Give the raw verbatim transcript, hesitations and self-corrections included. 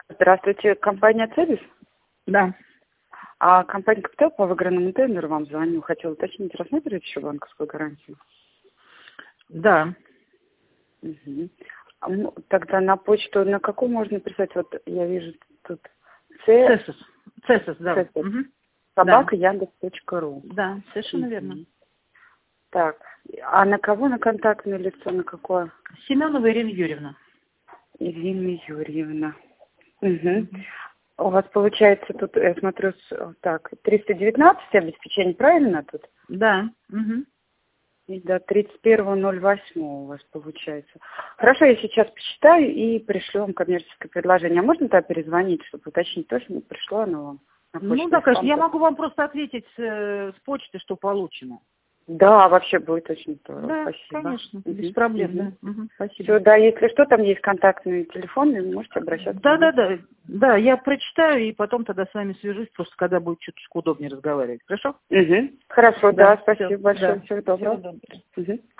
Здравствуйте, компания «Цебис». Да. А компания «Капитал» по выигранному тендеру вам звоню. Хотела уточнить, рассматриваете еще банковскую гарантию? Да. Угу. А, ну, тогда на почту на какую можно писать? Вот я вижу тут Ц... Цесис. Цесис, да. Цесис. Угу. собака яндекс точка ру. Да, совершенно угу. верно. Так, а на кого, на контактное лицо, на какое? Семенова Ирина Юрьевна. Ирина Юрьевна. Угу. Угу. У вас получается тут, я смотрю, с- так, триста девятнадцать обеспечение, правильно тут? Да. Угу. И до тридцать первого ноль восьмого у вас получается. Хорошо, я сейчас посчитаю и пришлю вам коммерческое предложение. А можно тогда перезвонить, чтобы уточнить, точно пришло оно вам на почту? Ну да, конечно. Я могу вам просто ответить с, э, с почты, что получено. Да, вообще будет очень здорово. Да, Спасибо. конечно. Угу. Без проблем, Угу. да. Угу. Спасибо. Все, да, если что, там есть контактные телефоны, можете обращаться. Да, да, да. Да, я прочитаю и потом тогда с вами свяжусь, просто когда будет чуть-чуть удобнее разговаривать. Хорошо? Угу. Хорошо, да, Да, спасибо всё, большое. да. Всего доброго. Всего доброго. Угу.